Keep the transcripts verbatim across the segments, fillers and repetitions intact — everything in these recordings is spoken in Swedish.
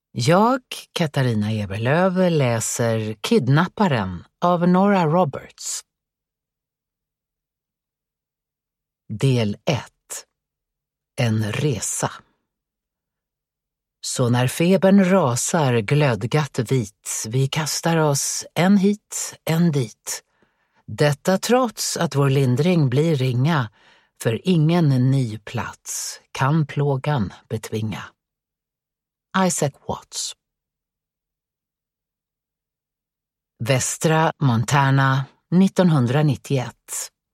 Jag, Katarina Eberlöf, läser Kidnapparen av Nora Roberts. Del ett. En resa. Så när febern rasar glödgat vit, vi kastar oss en hit, en dit. Detta trots att vår lindring blir ringa, för ingen ny plats kan plågan betvinga. Isaac Watts. Västra Montana nittonhundranittioett.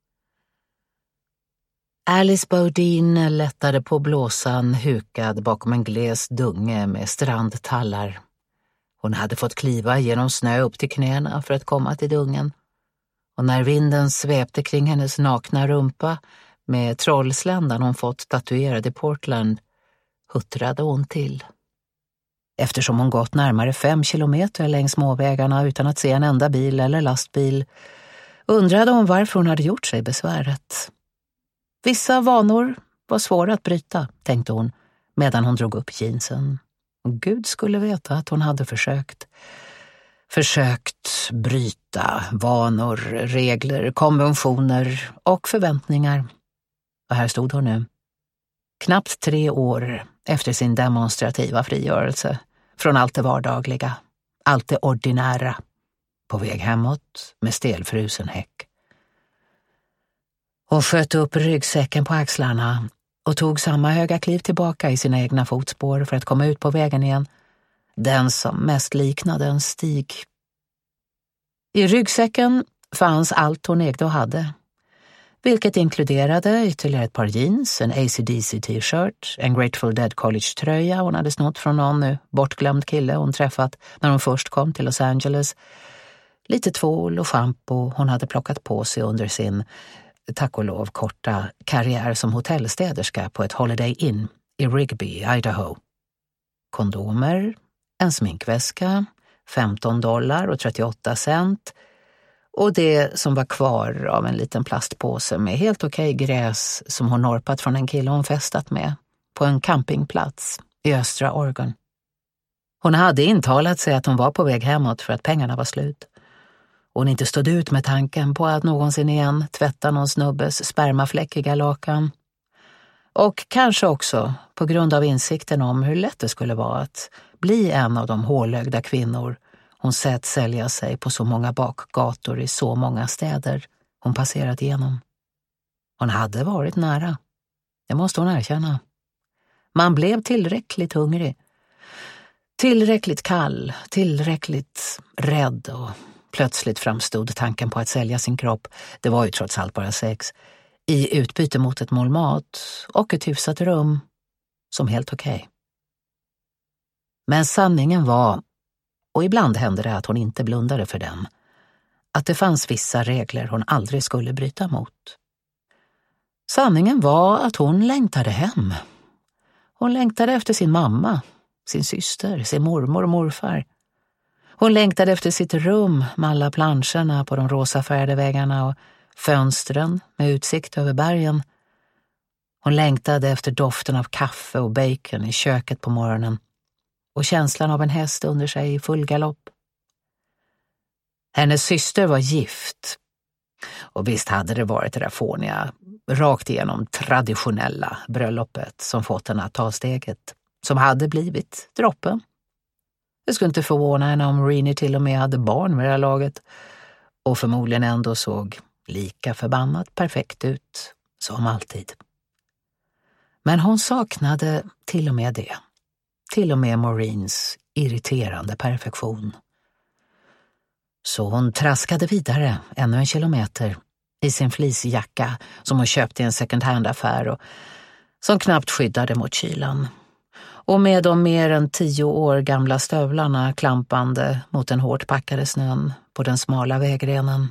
Alice Bodine lättade på blåsan hukad bakom en gles dunge med strandtallar. Hon hade fått kliva genom snö upp till knäna för att komma till dungen. Och när vinden svepte kring hennes nakna rumpa med trollsländan hon fått tatuerad i Portland, huttrade hon till. Eftersom hon gått närmare fem kilometer längs småvägarna utan att se en enda bil eller lastbil, undrade hon varför hon hade gjort sig besväret. Vissa vanor var svåra att bryta, tänkte hon, medan hon drog upp jeansen. Och Gud skulle veta att hon hade försökt. Försökt bryta vanor, regler, konventioner och förväntningar. Och här stod hon nu. Knappt tre år efter sin demonstrativa frigörelse från allt det vardagliga, allt det ordinära, på väg hemåt med stelfrusen häck. Hon sköt upp ryggsäcken på axlarna och tog samma höga kliv tillbaka i sina egna fotspår för att komma ut på vägen igen, den som mest liknade en stig. I ryggsäcken fanns allt hon ägde och hade, vilket inkluderade ytterligare ett par jeans, en A C D C t-shirt, en Grateful Dead college-tröja hon hade snott från någon nu bortglömd kille hon träffat när hon först kom till Los Angeles, lite tvål och shampoo hon hade plockat på sig under sin, tack och lov, korta karriär som hotellstäderska på ett Holiday Inn i Rigby, Idaho. Kondomer, en sminkväska, femton dollar och trettioåtta cent och det som var kvar av en liten plastpåse med helt okej gräs som hon norpat från en kille hon festat med på en campingplats i östra Oregon. Hon hade intalat sig att hon var på väg hemåt för att pengarna var slut. Hon inte stod ut med tanken på att någonsin igen tvätta någon snubbes spermafläckiga lakan. Och kanske också på grund av insikten om hur lätt det skulle vara att bli en av de hålögda kvinnor hon sett sälja sig på så många bakgator i så många städer hon passerat igenom. Hon hade varit nära, det måste hon erkänna. Man blev tillräckligt hungrig, tillräckligt kall, tillräckligt rädd och plötsligt framstod tanken på att sälja sin kropp, det var ju trots allt bara sex, i utbyte mot ett mål mat och ett hyfsat rum som helt okej. Men sanningen var, och ibland hände det att hon inte blundade för den, att det fanns vissa regler hon aldrig skulle bryta mot. Sanningen var att hon längtade hem. Hon längtade efter sin mamma, sin syster, sin mormor och morfar. Hon längtade efter sitt rum med alla planscherna på de rosa färgade väggarna och fönstren med utsikt över bergen. Hon längtade efter doften av kaffe och bacon i köket på morgonen och känslan av en häst under sig i full galopp. Hennes syster var gift. Och visst hade det varit det där fåniga, rakt igenom traditionella bröllopet som fått henne att ta steget, som hade blivit droppen. Det skulle inte förvåna henne om Rini till och med hade barn med det här laget och förmodligen ändå såg lika förbannat perfekt ut som alltid. Men hon saknade till och med det. Till och med Maureen's irriterande perfektion. Så hon traskade vidare ännu en kilometer i sin fleecejacka som hon köpte i en second hand-affär och som knappt skyddade mot kylan. Och med de mer än tio år gamla stövlarna klampande mot den hårt packade snön på den smala vägrenen.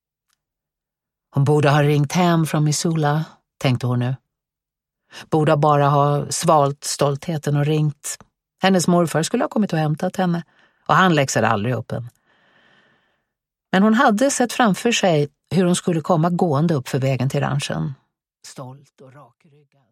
Hon borde ha ringt hem från Missoula, tänkte hon nu. Borde bara ha svalt stoltheten och ringt. Hennes morfar skulle ha kommit och hämtat henne och han läxade aldrig upp en. Men hon hade sett framför sig hur hon skulle komma gående upp för vägen till ranchen. Stolt och rakryggad.